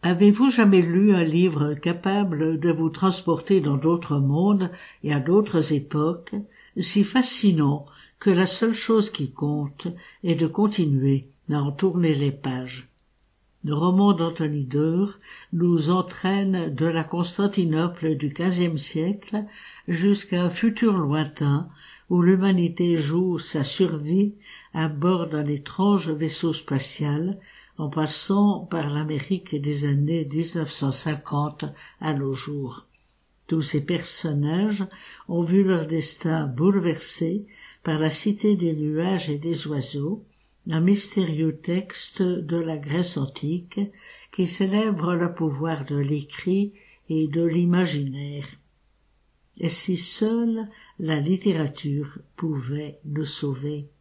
Avez-vous jamais lu un livre capable de vous transporter dans d'autres mondes et à d'autres époques, si fascinant que la seule chose qui compte est de continuer à en tourner les pages? Le roman d'Anthony Doerr nous entraîne de la Constantinople du XVe siècle jusqu'à un futur lointain où l'humanité joue sa survie à bord d'un étrange vaisseau spatial, en passant par l'Amérique des années 1950 à nos jours. Tous ces personnages ont vu leur destin bouleversé par la cité des nuages et des oiseaux, un mystérieux texte de la Grèce antique qui célèbre le pouvoir de l'écrit et de l'imaginaire. Et si seule la littérature pouvait nous sauver?